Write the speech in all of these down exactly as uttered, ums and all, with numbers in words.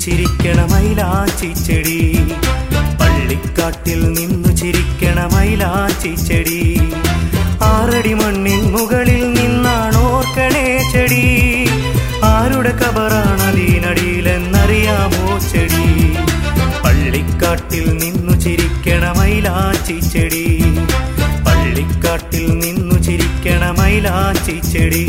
ചിരിക്കണ മൈലാച്ചിച്ചെടി, പള്ളിക്കാട്ടിൽ നിന്നു ചിരിക്കണ മൈലാച്ചിച്ചെടി. ആറടി മണ്ണിൻ മുകളിൽ നിന്നാണോർക്കണേ ചെടി, ആരുടെ കബറാണതിനടിയിലെന്നറിയാമോ ചെടി. പള്ളിക്കാട്ടിൽ നിന്നു ചിരിക്കണ മൈലാച്ചിച്ചെടി, പള്ളിക്കാട്ടിൽ നിന്നു ചിരിക്കണ മൈലാച്ചിച്ചെടി.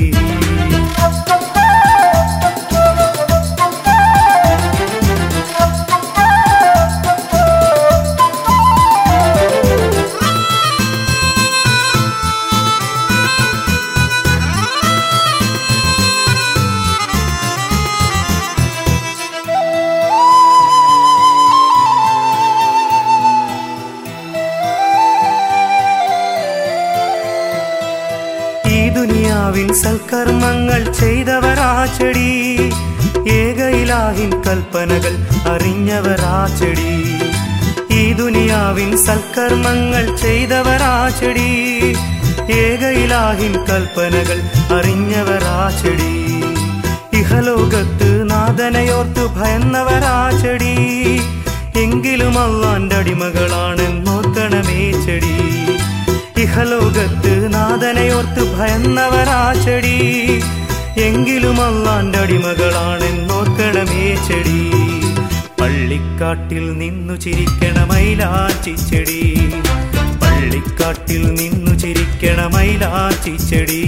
ദുനിയാവിൻ സൽക്കർമ്മങ്ങൾ ചെയ്തവരാ ചെടി, ഏക ഇലാഹിൻ കൽപ്പനകൾ അറിഞ്ഞവരാ ചെടി. ഈ ദുനിയാവിൻ സൽക്കർമ്മങ്ങൾ ചെയ്തവരാ ചെടി, ഏക ഇലാഹിൻ കൽപ്പനകൾ അറിഞ്ഞവരാ ചെടി. ഇഹലോകത്ത് നാഥനയോർത്ത് ഭയന്നവരാ ചെടി, എങ്കിലും അള്ളാന്റെ അടിമകളാണെന്നോർക്കണമേ ചെടി. ഇഹലോകത്ത് നാഥനയോർത്ത് ഭയന്നവരാ ചെടി, എങ്കിലും അള്ളാന്റെ അടിമകളാണെന്നോർക്കണമേ ചെടി. പള്ളിക്കാട്ടിൽ നിന്നു ചിരിക്കണ മൈലാച്ചിച്ചെടി, പള്ളിക്കാട്ടിൽ നിന്നു ചിരിക്കണ മൈലാച്ചിച്ചെടി.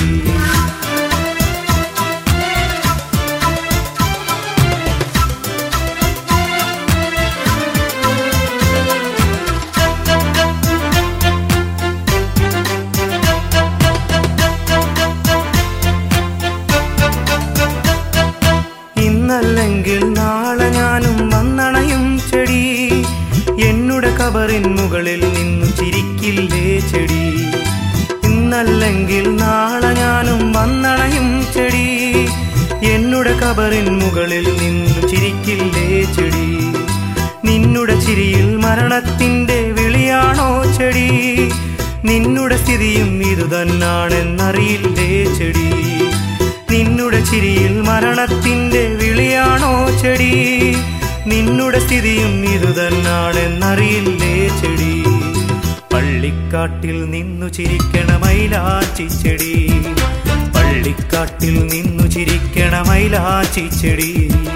ഇന്നല്ലെങ്കിൽ നാളെ ഞാനും വന്നണയും ചെടി, എന്നുടെ കബറിൻ മുകളിൽ നിന്നു ചിരിക്കില്ലേ ചെടി. ഇന്നല്ലെങ്കിൽ നാളെ ഞാനും വന്നണയും ചെടി, എന്നുടെ കബറിൻ മുകളിൽ നിന്നു ചിരിക്കില്ലേ ചെടി. നിന്നുടെ ചിരിയിൽ മരണത്തിന്റെ വിളിയാണോ ചെടി, നിന്നുടെ സ്ഥിതിയും ഇതുതന്നാണെന്നറിയില്ലേ ചെടി. നിന്നുടെ ചിരിയിൽ മരണത്തിന്റെ വിളിയാണോ ചെടി, നിന്നുടെ സ്ഥിതിയും ഇതുതന്നാണെന്നറിയില്ലേ ചെടി. പള്ളിക്കാട്ടിൽ നിന്നു ചിരിക്കണ മൈലാച്ചിച്ചെടി, പള്ളിക്കാട്ടിൽ നിന്നു ചിരിക്കണ മൈലാച്ചിച്ചെടി.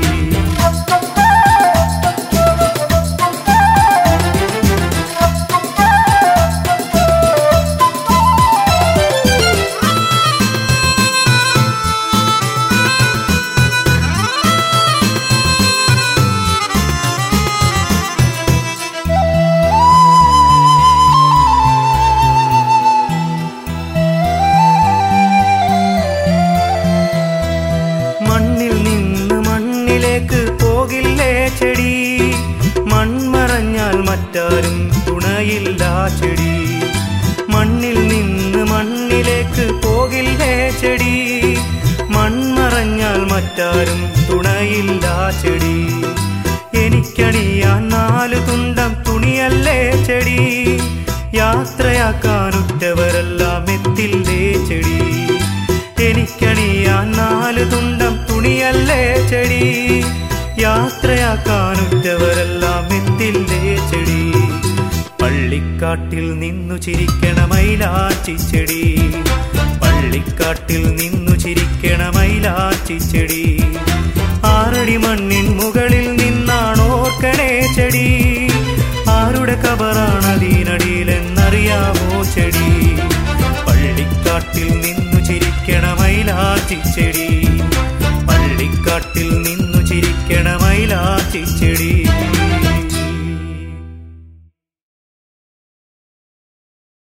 മണ്ണിൽ നിന്ന് മണ്ണിലേക്ക് പോകില്ലേ ചെടി, മൺമറഞ്ഞാൽ മറ്റാരും തുണയില്ല ചെടി. മണ്ണിൽ നിന്ന് മണ്ണിലേക്ക് പോകില്ലേ ചെടി, മൺമറഞ്ഞാൽ മറ്റാരും തുണയില്ല ചെടി. എനിക്കണിയാൻ നാലു തുണ്ടം തുണിയല്ലേ ചെടി, യാത്രയാക്കാനുറ്റവരെല്ലാം എത്തില്ലേ ചെടി. എനിക്കണിയാൻ നാലു തുണ്ടം തുണിയല്ലേ ചെടി, യാത്രയാക്കാനുറ്റവരെല്ലാം എത്തില്ലേ ചെടി. പള്ളിക്കാട്ടിൽ നിന്നു ചിരിക്കണ മൈലാച്ചിച്ചെടി, പള്ളിക്കാട്ടിൽ നിന്നു ചിരിക്കണ മൈലാച്ചിച്ചെടി. ആറടി മണ്ണിൻ മുകളിൽ നിന്നാണോർക്കണേ ചെടി, ആരുടെ കബറാണതിനടിയിലെന്നറിയാമോ ചെടി. പള്ളിക്കാട്ടിൽ നിന്നു ചിരിക്കണ മൈലാച്ചിച്ചെടി, പള്ളിക്കാട്ടിൽ നിന്നു ചിരിക്കണ മൈലാച്ചിച്ചെടി.